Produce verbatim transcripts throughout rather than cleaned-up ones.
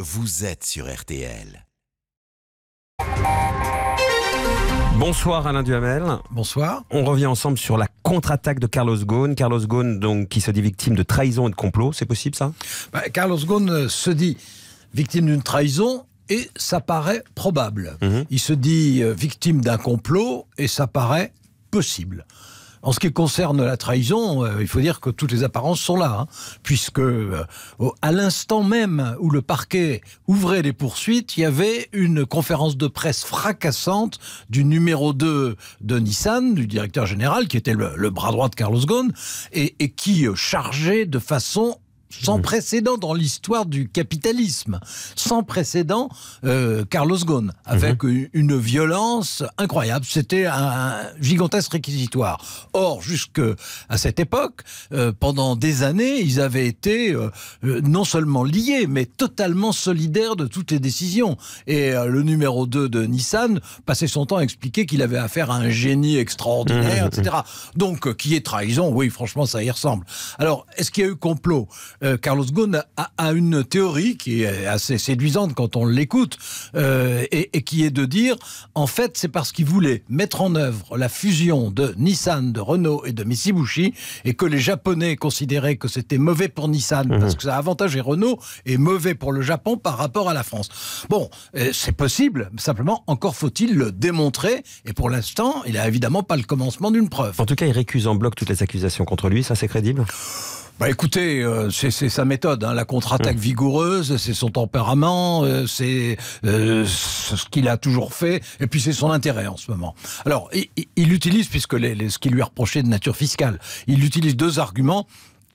vous êtes sur R T L. Bonsoir Alain Duhamel. Bonsoir. On revient ensemble sur la contre-attaque de Carlos Ghosn. Carlos Ghosn, donc, qui se dit victime de trahison et de complot. C'est possible, ça ? bah, Carlos Ghosn se dit victime d'une trahison et ça paraît probable. Mmh. Il se dit euh, victime d'un complot et ça paraît possible. En ce qui concerne la trahison, euh, il faut dire que toutes les apparences sont là, hein, puisque euh, à l'instant même où le parquet ouvrait les poursuites, il y avait une conférence de presse fracassante du numéro deux de Nissan, du directeur général, qui était le, le bras droit de Carlos Ghosn, et, et qui euh, chargeait de façon sans précédent dans l'histoire du capitalisme, sans précédent, euh, Carlos Ghosn, avec mmh. une violence incroyable. C'était un, un gigantesque réquisitoire. Or, jusqu'à cette époque, euh, pendant des années, ils avaient été euh, non seulement liés, mais totalement solidaires de toutes les décisions. Et euh, le numéro deux de Nissan passait son temps à expliquer qu'il avait affaire à un génie extraordinaire, mmh. et cetera. Donc, euh, qui est trahison, oui, franchement, ça y ressemble. Alors, est-ce qu'il y a eu complot ? Euh, Carlos Ghosn a, a une théorie qui est assez séduisante quand on l'écoute euh, et, et qui est de dire en fait c'est parce qu'il voulait mettre en œuvre la fusion de Nissan, de Renault et de Mitsubishi et que les Japonais considéraient que c'était mauvais pour Nissan mmh. parce que ça avantageait Renault et mauvais pour le Japon par rapport à la France. Bon, euh, c'est possible, simplement encore faut-il le démontrer et pour l'instant il n'a évidemment pas le commencement d'une preuve. En tout cas il récuse en bloc toutes les accusations contre lui, ça c'est crédible ? Bah écoutez, euh, c'est, c'est sa méthode, hein, la contre-attaque mmh. vigoureuse, c'est son tempérament, euh, c'est euh, ce qu'il a toujours fait, et puis c'est son intérêt en ce moment. Alors, il, il utilise, puisque les, les, ce qui lui est reproché de nature fiscale, il utilise deux arguments.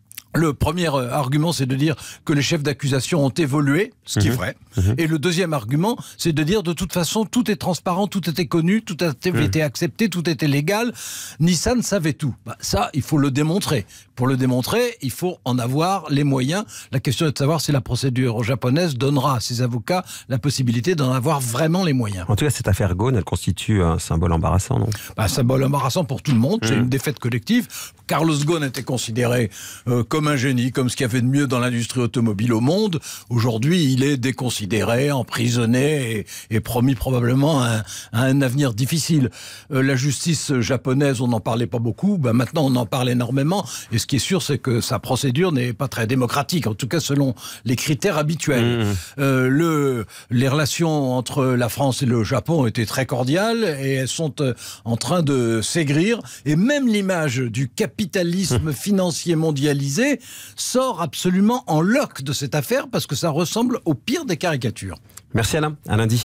Le premier argument, c'est de dire que les chefs d'accusation ont évolué, ce qui mmh. est vrai. Mmh. Et le deuxième argument, c'est de dire de toute façon, tout est transparent, tout était connu, tout a été, mmh. été accepté, tout était légal. Nissan savait tout. Bah, ça, il faut le démontrer. Pour le démontrer, il faut en avoir les moyens. La question est de savoir si la procédure japonaise donnera à ses avocats la possibilité d'en avoir vraiment les moyens. En tout cas, cette affaire Ghosn, elle constitue un symbole embarrassant, non ? Bah, un symbole embarrassant pour tout le monde. Mmh. C'est une défaite collective. Carlos Ghosn était considéré euh, comme un génie, comme ce qu'il y avait de mieux dans l'industrie automobile au monde. Aujourd'hui, il est déconsidéré, emprisonné et, et promis probablement un, un avenir difficile. Euh, la justice japonaise, on n'en parlait pas beaucoup. Ben maintenant, on en parle énormément. Et ce qui est sûr, c'est que sa procédure n'est pas très démocratique, en tout cas selon les critères habituels. Mmh. Euh, le, les relations entre la France et le Japon ont été très cordiales et elles sont euh, en train de s'aigrir. Et même l'image du capitalisme mmh. financier mondialisé sort absolument en loque de cette affaire parce que ça ressemble au pire des caricatures. Merci Alain, à lundi.